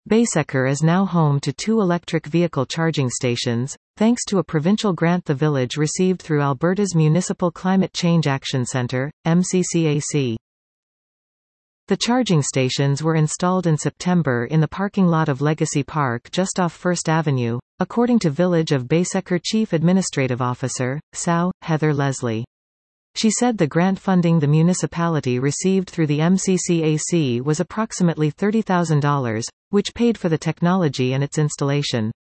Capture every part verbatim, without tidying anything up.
Baysecker is now home to two electric vehicle charging stations, thanks to a provincial grant the village received through Alberta's Municipal Climate Change Action Centre, M C C A C. The charging stations were installed in September in the parking lot of Legacy Park just off First Avenue, according to Village of Baysecker Chief Administrative Officer, S A W, Heather Leslie. She said the grant funding the municipality received through the M C C A C was approximately thirty thousand dollars, which paid for the technology and its installation.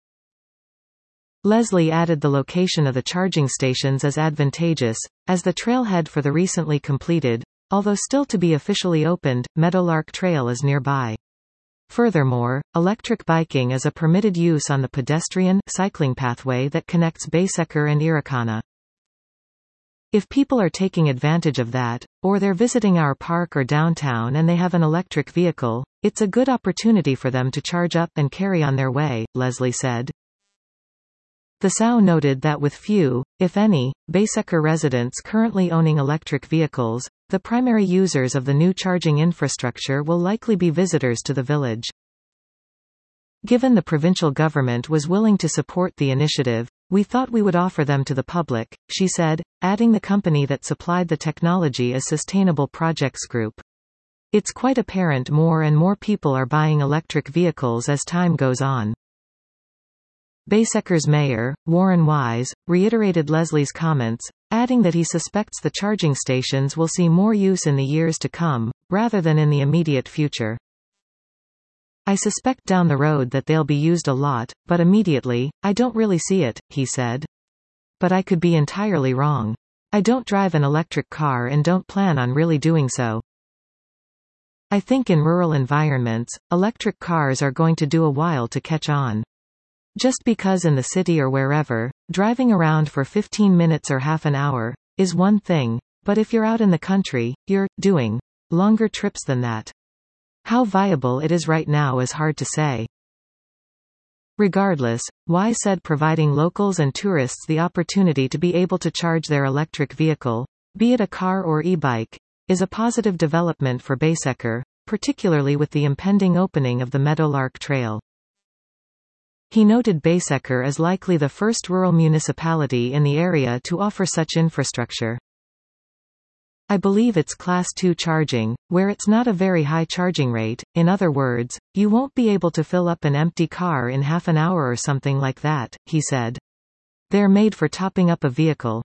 Leslie added the location of the charging stations as advantageous, as the trailhead for the recently completed, although still to be officially opened, Meadowlark Trail is nearby. Furthermore, electric biking is a permitted use on the pedestrian cycling pathway that connects Baysecker and Irikana. If people are taking advantage of that, or they're visiting our park or downtown and they have an electric vehicle, it's a good opportunity for them to charge up and carry on their way, Leslie said. The S A W noted that with few, if any, Baysecker residents currently owning electric vehicles, the primary users of the new charging infrastructure will likely be visitors to the village. Given the provincial government was willing to support the initiative, we thought we would offer them to the public, she said, adding the company that supplied the technology is Sustainable Projects Group. It's quite apparent more and more people are buying electric vehicles as time goes on. Baysecker's mayor, Warren Wise, reiterated Leslie's comments, adding that he suspects the charging stations will see more use in the years to come, rather than in the immediate future. I suspect down the road that they'll be used a lot, but immediately, I don't really see it, he said. But I could be entirely wrong. I don't drive an electric car and don't plan on really doing so. I think in rural environments, electric cars are going to do a while to catch on. Just because in the city or wherever, driving around for fifteen minutes or half an hour, is one thing, but if you're out in the country, you're doing longer trips than that. How viable it is right now is hard to say. Regardless, Wise said providing locals and tourists the opportunity to be able to charge their electric vehicle, be it a car or e-bike, is a positive development for Baysecker, particularly with the impending opening of the Meadowlark Trail. He noted Baysecker as likely the first rural municipality in the area to offer such infrastructure. I believe it's Class two charging, where it's not a very high charging rate, in other words, you won't be able to fill up an empty car in half an hour or something like that, he said. They're made for topping up a vehicle.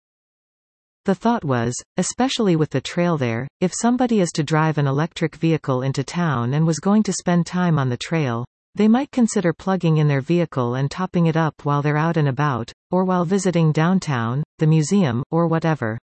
The thought was, especially with the trail there, if somebody is to drive an electric vehicle into town and was going to spend time on the trail, they might consider plugging in their vehicle and topping it up while they're out and about, or while visiting downtown, the museum, or whatever.